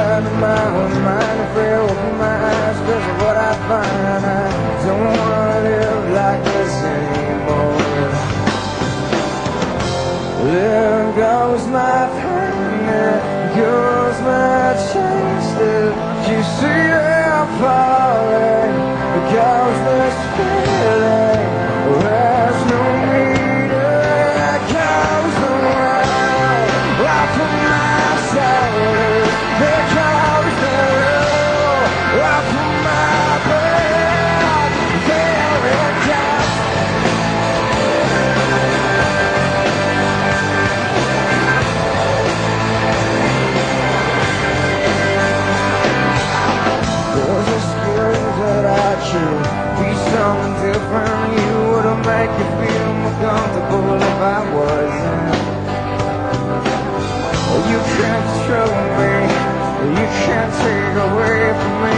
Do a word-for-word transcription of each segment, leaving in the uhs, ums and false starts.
out of my own mind, afraid to open my eyes because of what I find. I don't want to live like this anymore. There goes my pain, there goes my chance. Did you see I'm falling? There goes this feeling, there's no meter. There goes the world, life of myself. There goes the world, life of my back. There it goes. There's a skill that I choose, be something different. You would've make you feel more comfortable if I wasn't. You can't control me, you can't take away from me.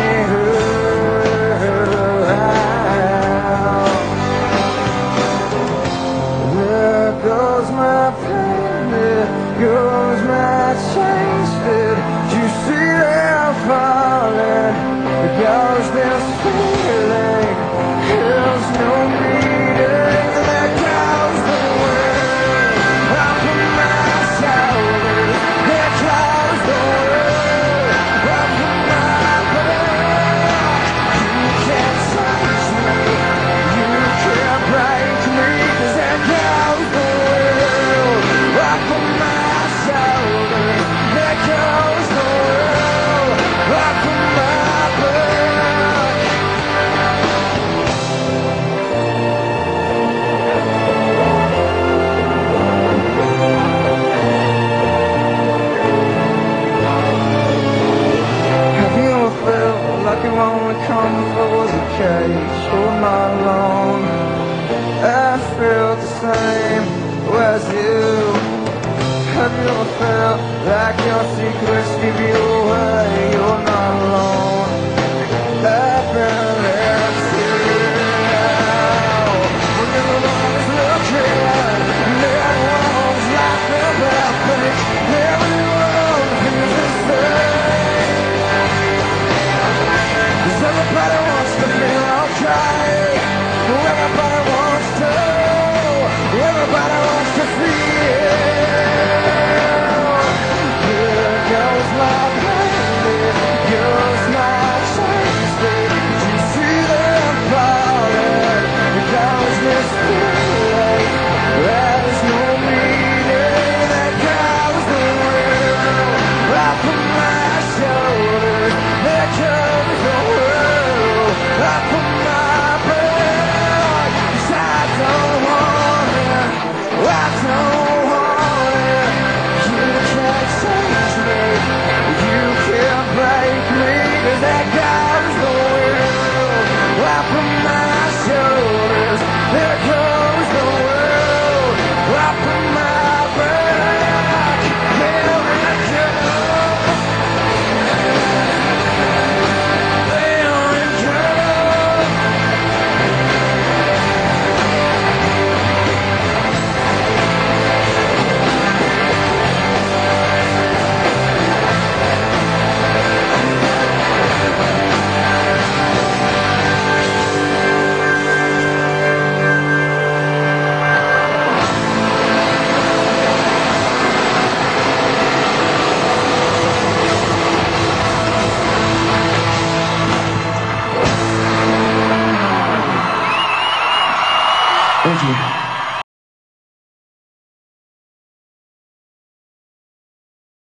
There goes my pain, there goes my change. Did you see that I'm falling? There goes this feeling, there's no meaning. There goes the world, I put myself. There goes the world, I put my back. You can't touch me, you can't break me. 'Cause there goes the world, I put myself. There goes the world, I put my back. Have you ever felt like you only come if it was a cage? Or not alone? I felt the same as you. Have you ever felt like your secrets give you away?